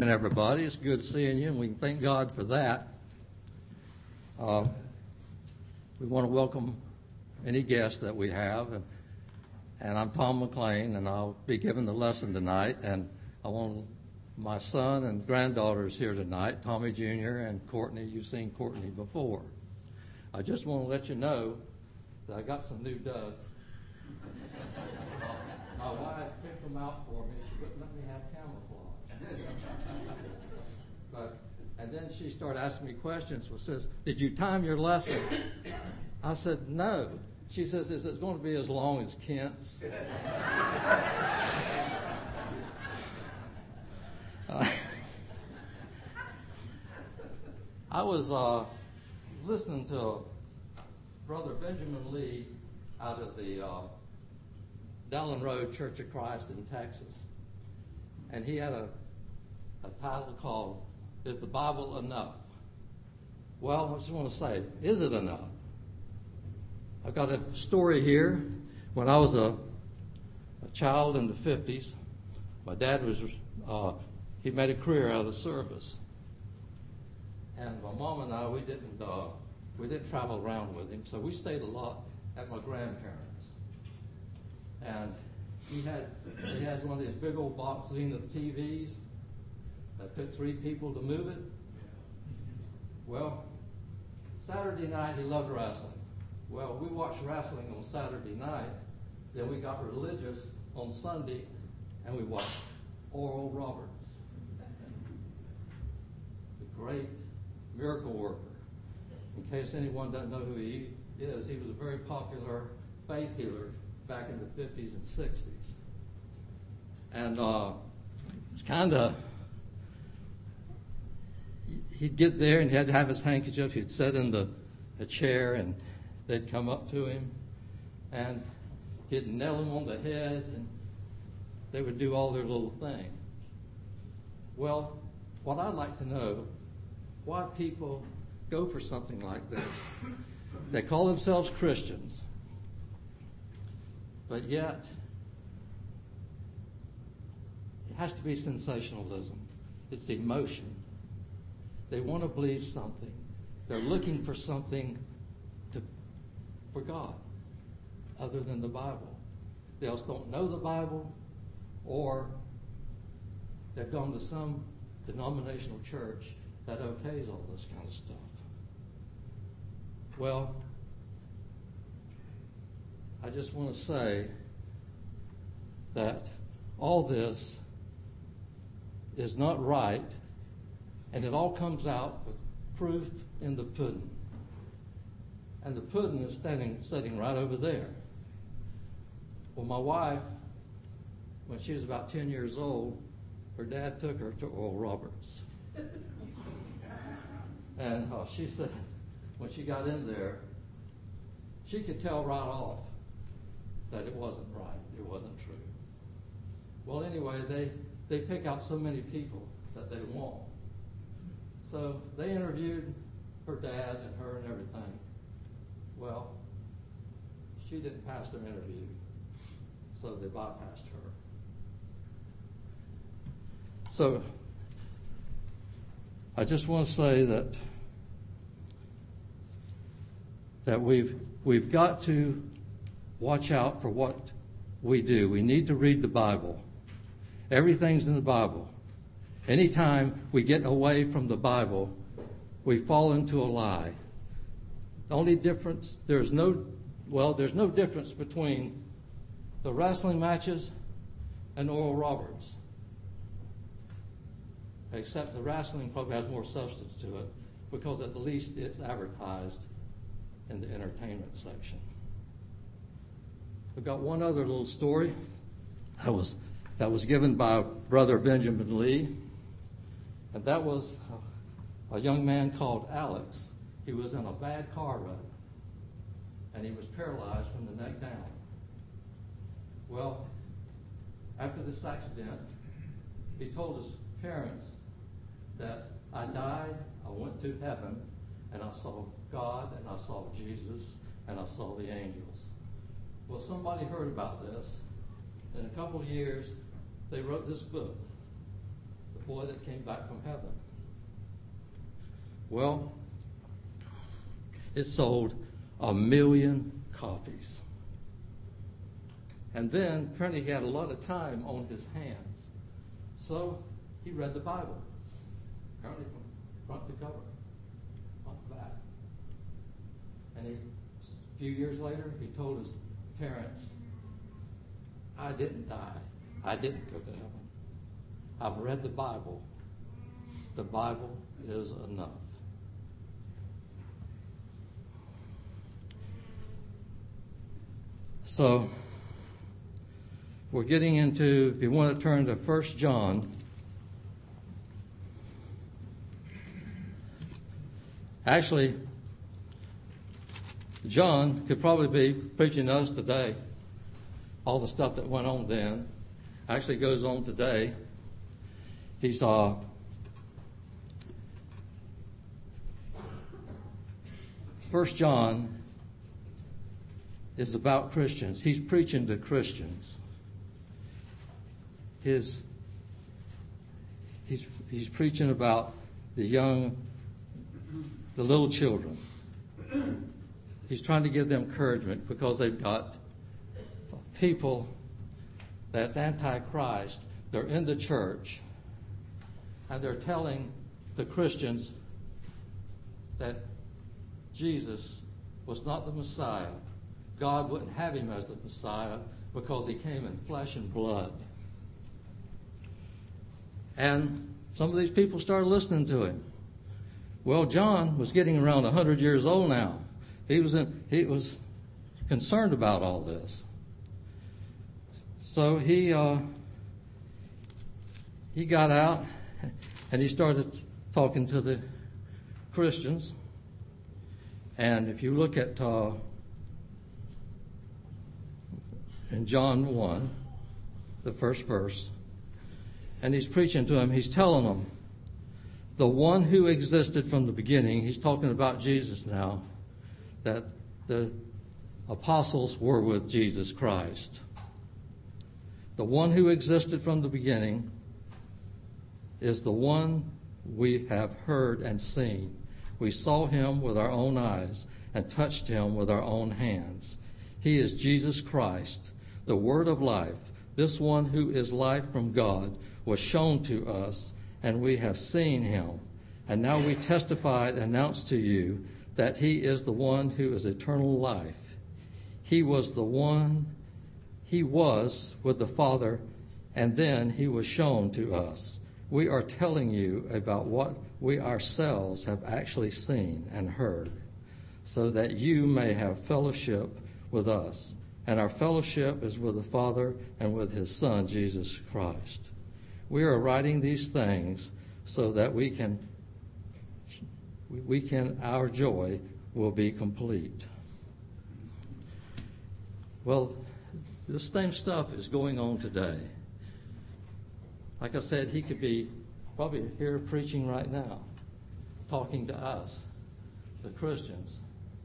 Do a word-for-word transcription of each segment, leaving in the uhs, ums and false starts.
welcoming everybody. It's good seeing you, and we can thank God for that. Uh, we want to welcome any guests that we have, and, and I'm Tom McLean, and I'll be giving the lesson tonight. And I want my son and granddaughters here tonight, Tommy Junior and Courtney. You've seen Courtney before. I just want to let you know that I got some new duds. My wife picked them out for me. She wouldn't let me have camouflage. But, and then she started asking me questions. Well, says, did you time your lesson? I said, no. She says, is it going to be as long as Kent's? uh, I was uh, listening to Brother Benjamin Lee out of the uh, Dallin Road Church of Christ in Texas. And he had a, a title called, Is the Bible Enough? Well, I just want to say, is it enough? I've got a story here. When I was a, a child in the fifties, my dad was, uh, he made a career out of the service. And my mom and I, we didn't, uh, we didn't travel around with him, so we stayed a lot at my grandparents'. And he had, he had one of these big old box Zenith T Vs that took three people to move it. Well, Saturday night he loved wrestling. Well, we watched wrestling on Saturday night. Then we got religious on Sunday, and we watched Oral Roberts, the great miracle worker. In case anyone doesn't know who he is, he was a very popular faith healer back in the fifties and sixties. And uh, it's kind of, he'd get there and he had to have his handkerchief. He'd sit in the a chair and they'd come up to him and he'd nail him on the head and they would do all their little thing. Well, what I'd like to know, why people go for something like this. They call themselves Christians, but yet it has to be sensationalism. It's emotion. They want to believe something. They're looking for something to, for God other than the Bible. They else don't know the Bible, or they've gone to some denominational church that okays all this kind of stuff. Well, I just want to say that all this is not right, and it all comes out with proof in the pudding. And the pudding is standing, sitting right over there. Well, my wife, when she was about ten years old, her dad took her to Oral Roberts. And uh, she said, when she got in there, she could tell right off that it wasn't right, it wasn't true. Well, anyway, they, they pick out so many people that they want. So they interviewed her dad and her and everything. Well, she didn't pass their interview, so they bypassed her. So I just want to say that that we've we've got to watch out for what we do. We need to read the Bible. Everything's in the Bible. Anytime we get away from the Bible, we fall into a lie. The only difference, there's no, well, there's no difference between the wrestling matches and Oral Roberts. Except the wrestling probably has more substance to it because at least it's advertised in the entertainment section. I've got one other little story that was that was given by Brother Benjamin Lee, and that was a young man called Alex. He was in a bad car wreck, and he was paralyzed from the neck down. Well, after this accident, he told his parents that I died, I went to heaven, and I saw God, and I saw Jesus, and I saw the angels. Well, somebody heard about this. In a couple of years, they wrote this book, The boy that came back from heaven. Well, it sold a million copies. And then apparently he had a lot of time on his hands. So he read the Bible, apparently from front to cover, front to back. And he, a few years later, he told his parents, I didn't die. I didn't go to heaven. I've read the Bible. The Bible is enough. So, we're getting into, if you want to turn to First John, actually, John could probably be preaching to us today. All the stuff that went on then actually goes on today. He's uh, First John is about Christians. He's preaching to Christians. His he's he's preaching about the young, the little children. He's trying to give them encouragement because they've got people that's anti-Christ. They're in the church, and they're telling the Christians that Jesus was not the Messiah. God wouldn't have him as the Messiah because he came in flesh and blood. And some of these people started listening to him. Well, John was getting around one hundred years old now. He was in, he was concerned about all this. So he uh, he got out and he started talking to the Christians. And if you look at uh, in John one, the first verse, and he's preaching to them, he's telling them, the one who existed from the beginning, he's talking about Jesus now, that the apostles were with Jesus Christ. The one who existed from the beginning is the one we have heard and seen. We saw him with our own eyes and touched him with our own hands. He is Jesus Christ, the Word of life. This one who is life from God was shown to us, and we have seen him. And now we testify and announce to you that he is the one who is eternal life. He was the one, he was with the Father, and then he was shown to us. We are telling you about what we ourselves have actually seen and heard, so that you may have fellowship with us. And our fellowship is with the Father and with his Son, Jesus Christ. We are writing these things so that we can, we can, our joy will be complete. Well, this same stuff is going on today. Like I said, he could be probably here preaching right now, talking to us, the Christians.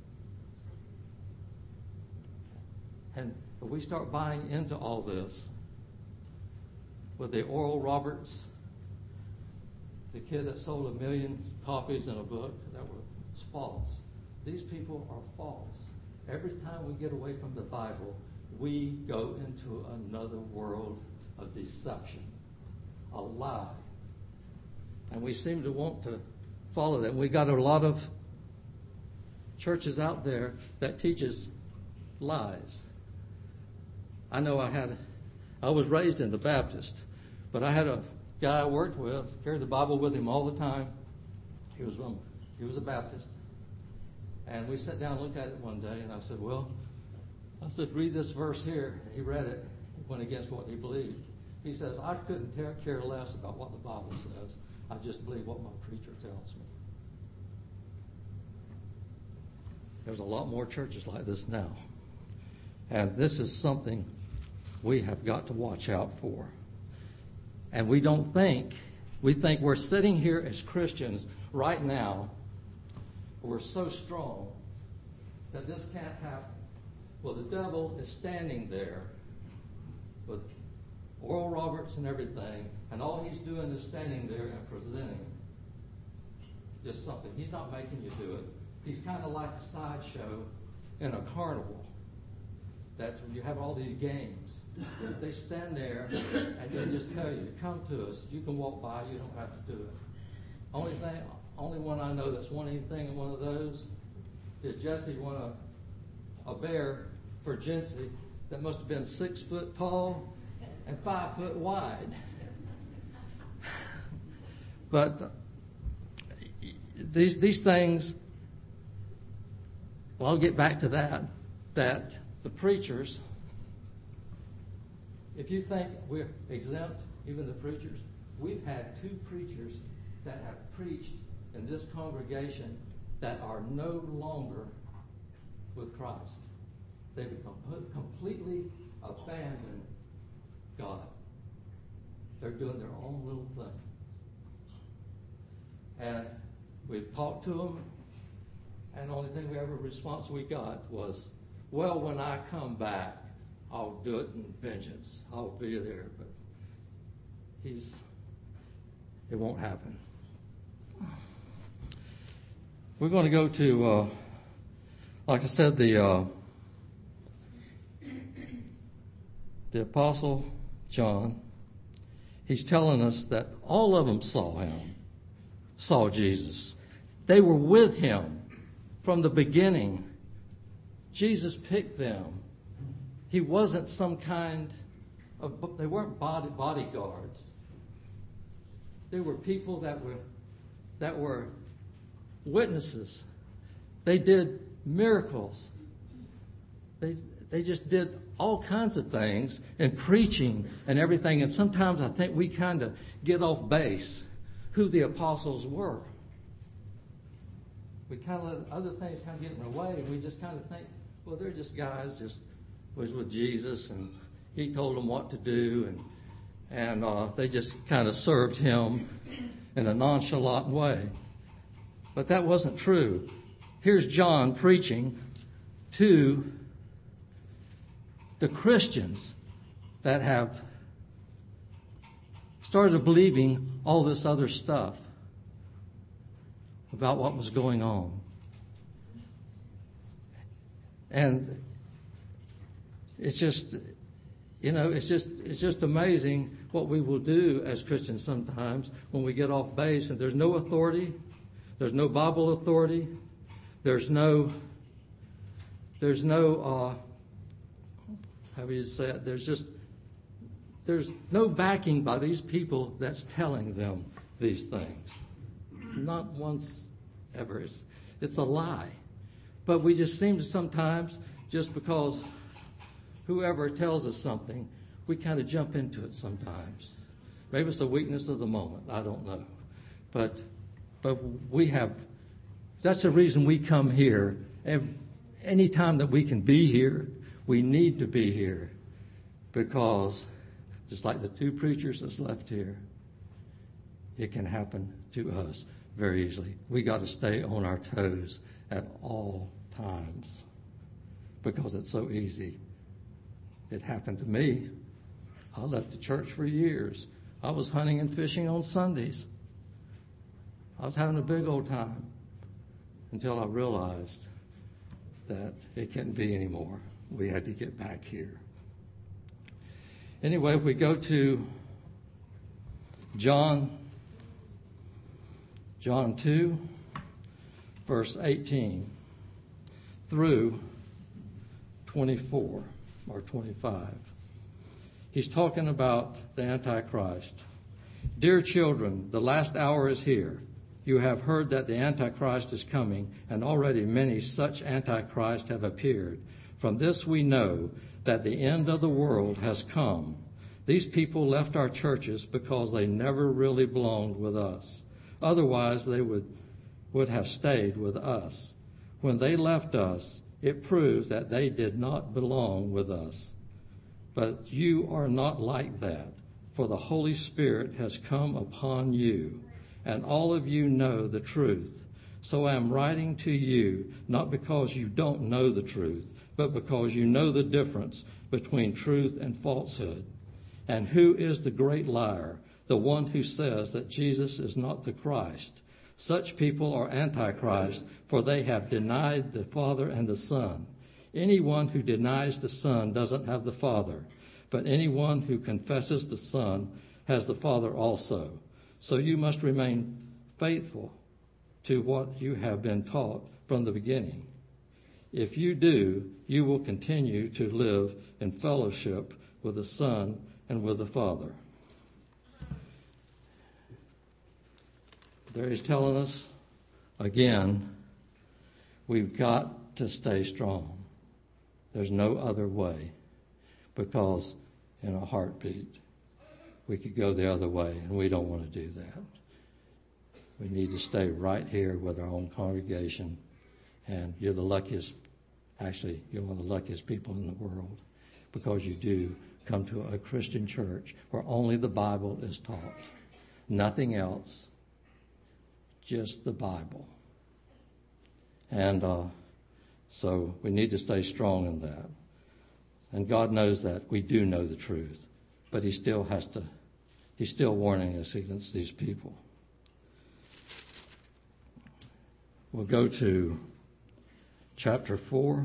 And if we start buying into all this, with the Oral Roberts, the kid that sold a million copies in a book that was false. These people are false. Every time we get away from the Bible, we go into another world of deception, a lie. And we seem to want to follow that. We got a lot of churches out there that teaches lies. I know I had, I was raised in the Baptist, but I had a guy I worked with, carried the Bible with him all the time. He was from, he was a Baptist. And we sat down and looked at it one day, and I said, well, I said, read this verse here. And he read it. He went against what he believed. He says, I couldn't care, care less about what the Bible says. I just believe what my preacher tells me. There's a lot more churches like this now. And this is something we have got to watch out for. And we don't think, we think we're sitting here as Christians right now, we're so strong that this can't happen. Well, the devil is standing there with Oral Roberts and everything, and all he's doing is standing there and presenting just something. He's not making you do it. He's kind of like a sideshow in a carnival, that you have all these games. They stand there and they just tell you, come to us. You can walk by. You don't have to do it. Only thing, only one I know that's won anything in one of those is Jesse won a, a bear for Jency that must have been six foot tall and five foot wide. But these these things, well, I'll get back to that, that the preachers, if you think we're exempt, even the preachers, we've had two preachers that have preached in this congregation that are no longer with Christ. They've completely abandoned God. They're doing their own little thing. And we've talked to them, and the only thing we ever response we got was, well, when I come back, I'll do it in vengeance. I'll be there. But he's, it won't happen. We're going to go to, uh, like I said, the uh, the Apostle John. He's telling us that all of them saw him, saw Jesus. They were with him from the beginning. Jesus picked them. He wasn't some kind of, they weren't body, bodyguards. They were people that were that were witnesses. They did miracles. They they just did all kinds of things and preaching and everything. And sometimes I think we kind of get off base who the apostles were. We kind of let other things kind of get in the way, and we just kind of think, well, they're just guys just was with Jesus, and he told them what to do, and and uh, they just kind of served him in a nonchalant way. But that wasn't true. Here's John preaching to the Christians that have started believing all this other stuff about what was going on. And it's just, you know, it's just it's just amazing what we will do as Christians sometimes when we get off base and there's no authority, there's no Bible authority, there's no, there's no, uh, how do you say it? There's just, there's no backing by these people that's telling them these things. Not once ever. It's, it's a lie. But we just seem to sometimes, just because whoever tells us something, we kind of jump into it sometimes. Maybe it's the weakness of the moment. I don't know. But but we have, that's the reason we come here. And any time that we can be here, we need to be here. Because just like the two preachers that's left here, it can happen to us very easily. We got to stay on our toes at all times because it's so easy. It happened to me. I left the church for years. I was hunting and fishing on Sundays. I was having a big old time until I realized that it couldn't be anymore. We had to get back here. Anyway, if we go to John, John two, verse eighteen through twenty-four or twenty-five. He's talking about the Antichrist. Dear children, the last hour is here. You have heard that the Antichrist is coming, and already many such Antichrist have appeared. From this we know that the end of the world has come. These people left our churches because they never really belonged with us. Otherwise, they would, would have stayed with us. When they left us, it proves that they did not belong with us. But you are not like that, for the Holy Spirit has come upon you, and all of you know the truth. So I am writing to you, not because you don't know the truth, but because you know the difference between truth and falsehood. And who is the great liar? The one who says that Jesus is not the Christ. Such people are antichrist, for they have denied the Father and the Son. Anyone who denies the Son doesn't have the Father, but anyone who confesses the Son has the Father also. So you must remain faithful to what you have been taught from the beginning. If you do, you will continue to live in fellowship with the Son and with the Father. There he's telling us, again, we've got to stay strong. There's no other way, because in a heartbeat, we could go the other way, and we don't want to do that. We need to stay right here with our own congregation, and you're the luckiest, actually, you're one of the luckiest people in the world, because you do come to a Christian church where only the Bible is taught. Nothing else, just the Bible. And uh, so we need to stay strong in that. And God knows that. We do know the truth. But he still has to, he's still warning us against these people. We'll go to chapter four.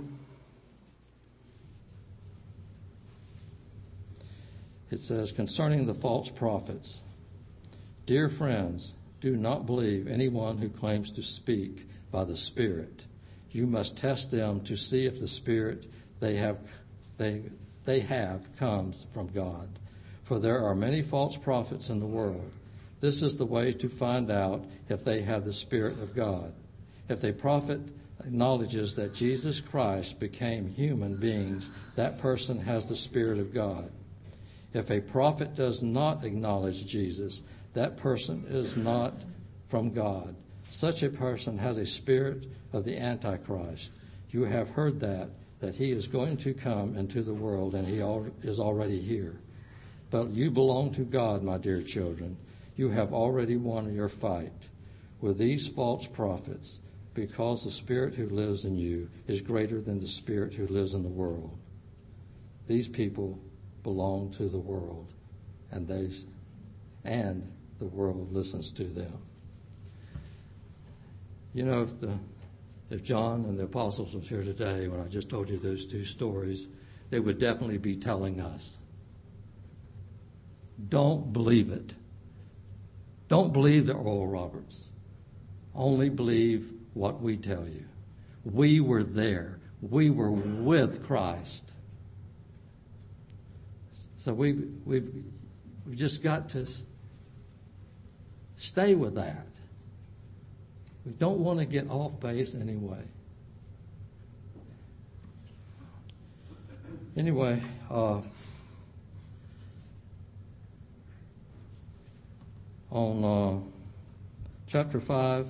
It says, concerning the false prophets, dear friends, do not believe anyone who claims to speak by the Spirit. You must test them to see if the Spirit they have they they have comes from God. For there are many false prophets in the world. This is the way to find out if they have the Spirit of God. If a prophet acknowledges that Jesus Christ became human beings, that person has the Spirit of God. If a prophet does not acknowledge Jesus, that person is not from God. Such a person has a spirit of the Antichrist. You have heard that, that he is going to come into the world, and he is already here. But you belong to God, my dear children. You have already won your fight with these false prophets, because the Spirit who lives in you is greater than the spirit who lives in the world. These people belong to the world, and they and the world listens to them. You know, if the if John and the apostles was here today, when I just told you those two stories, they would definitely be telling us, don't believe it. Don't believe the Oral Roberts. Only believe what we tell you. We were there. We were with Christ. So we we've, we've just got to stay with that. We don't want to get off base anyway. Anyway, uh, on uh, chapter five,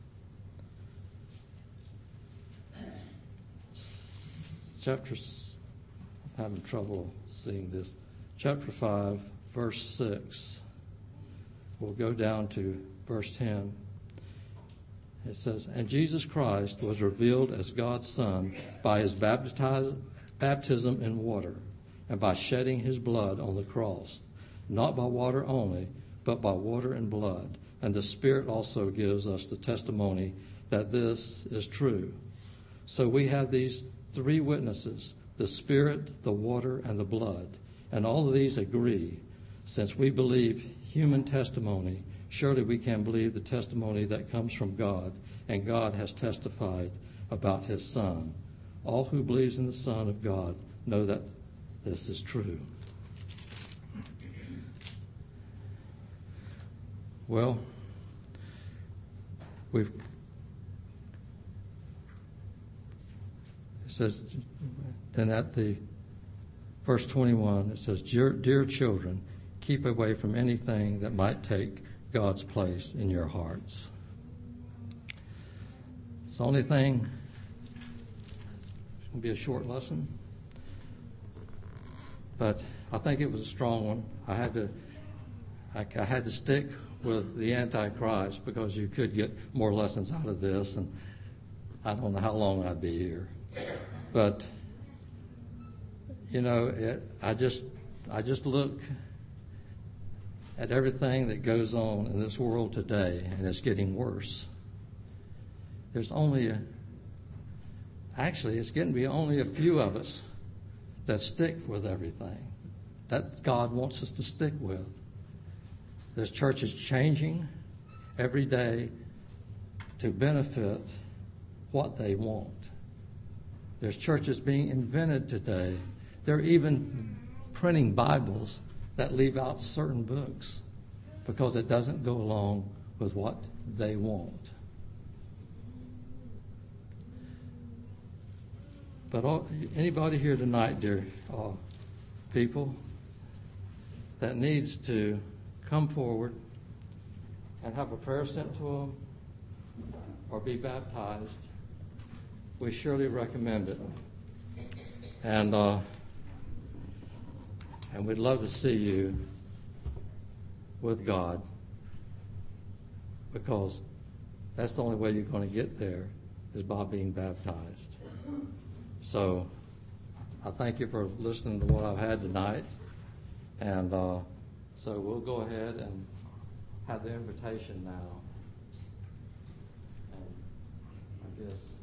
chapter, I'm having trouble seeing this. Chapter five, verse six. We'll go down to verse ten. It says, and Jesus Christ was revealed as God's Son by his baptiz- baptism in water and by shedding his blood on the cross, not by water only, but by water and blood. And the Spirit also gives us the testimony that this is true. So we have these three witnesses, the Spirit, the water, and the blood. And all of these agree. Since we believe human testimony, surely we can believe the testimony that comes from God, and God has testified about his Son. All who believes in the Son of God know that this is true. Well, we've it says then at the verse twenty-one, it says, dear, dear children, keep away from anything that might take God's place in your hearts. It's the only thing. It's going to be a short lesson, but I think it was a strong one. I had to, I, I had to stick with the Antichrist because you could get more lessons out of this, and I don't know how long I'd be here. But you know, it, I just, I just look at everything that goes on in this world today, and it's getting worse, there's only a, actually, it's getting to be only a few of us that stick with everything that God wants us to stick with. There's churches changing every day to benefit what they want. There's churches being invented today. They're even printing Bibles that leave out certain books because it doesn't go along with what they want. But all, anybody here tonight, dear uh, people, that needs to come forward and have a prayer sent to them or be baptized, we surely recommend it. And uh, and we'd love to see you with God, because that's the only way you're going to get there is by being baptized. So I thank you for listening to what I've had tonight. And uh, so we'll go ahead and have the invitation now. And I guess...